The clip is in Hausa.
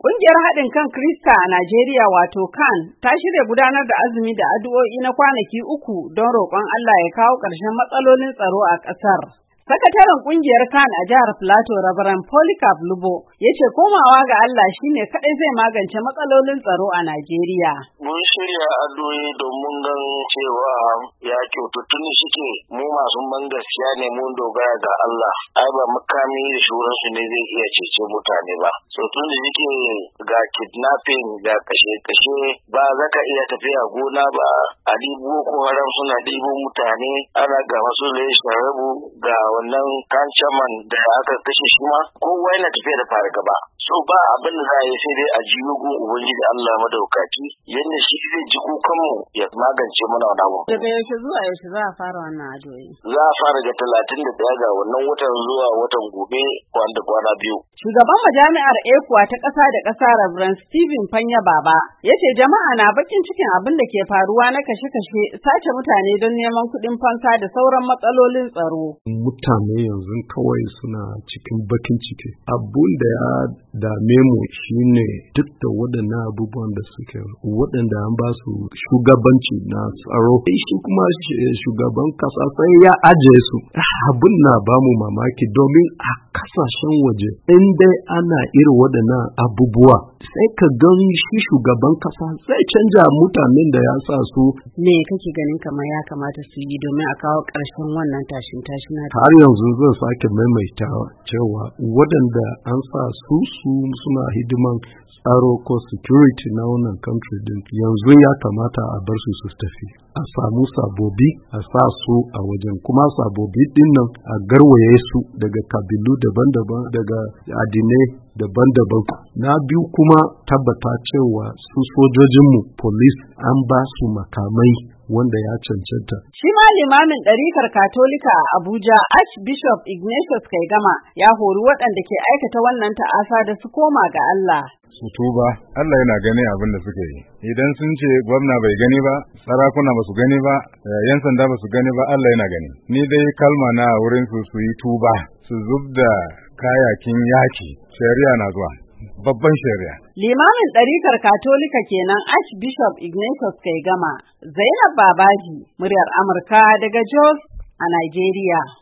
Ƙungiyar haɗin kan Kirista a Najeriya wato CAN ta shirya gudanar da azumi da addu'o'i na kwanaki 3 don roƙon Allah ya kawo ƙarshen matsalolin tsaro a ƙasar. Sakataren ƙungiyar CAN a jihar Plateau, Reverend Polycarp Lubo, ya ce komawa ga Allah shine kaɗai zai magance matsalolin tsaro a Najeriya. Mun shirya addu'o'i domin gan cewa ya kyaututun suke mu masu man gaskiya ne mun dogara ga Allah. Ai ba makami da shuransu ne zai iya cece mutane ba. So tun da yake ga kidnapping ga kashe-kashe ba za ka iya tafiya gona ba, a Boko Haram suna ɗibo mutane, ana ga wasu sharabu ga wannan kancaman da aka kashe shi ma kowa yana tafiya da fargaba. So ba abin da za a yi sai dai a jiyo gun Ubangiji Allah madaukaki yadda shi zai ji kukanmu ya magance mana wannan abu. Daga yaushe zuwa yaushe za a fara wannan addu'o'i? Za a fara ga 31 ga wannan watan zuwa watan gobe kwana biyu. Shugaban majami'ar ECWA ta ƙasa da ƙasa Reverend Stephen Panya Baba ya ce jama'a na bakin cikin abin da ke faruwa na kashe-kashe, sace mutane don neman kuɗin fansa da sauran matsalolin tsaro. Mutane yanzu kawai suna cikin bakin ciki. Abun da ya dame mu shine duk da waɗannan abubuwan da suke waɗanda an ba su shugabanci na tsaro. Shi kuma shugaban ƙasa sai ya ajiye su. Abun na ba mu mamaki domin a kasashen waje in dai ana irin waɗannan abubuwa sai ka gan shi shugaban kasa zai canja mutanen da ya sa su. Me kake ganin kamar ya kamata su yi domin a kawo ƙarshen wannan tashin? Har yanzu zan sake maimaita cewa waɗanda an sa su suna hidiman tsaro ko security na wannan country din yanzu ya kamata a bar su tafi. A samu sabobi a sa su a wajen, kuma sabobi din nan a garwaye su daga kabilu daban-daban, daga addinai daban-daban. Na biyu kuma tabbata cewa su sojojinmu police an ba su makamai wanda ya cancanta. Shi ma limamin ɗarikar Katolika a Abuja, Archbishop Ignatius Kaigama, ya hori waɗanda ke aikata wannan ta'asa da su koma ga Allah. Su tuba, Allah yana gani abin da suke yi. Idan sun ce gwamna bai gani ba, sarakuna ba su gani ba, yan sanda ba su gani ba, Allah yana gani. Ni dai kalma na wurin su yi tuba, su zubda kayakin yaki, shari'a na zuwa. Babban shari'a. Limamin ɗarikar Katolika kenan Archbishop Ignatius Kaigama. Zainab Babaji, muryar Amurka daga Jos a Najeriya.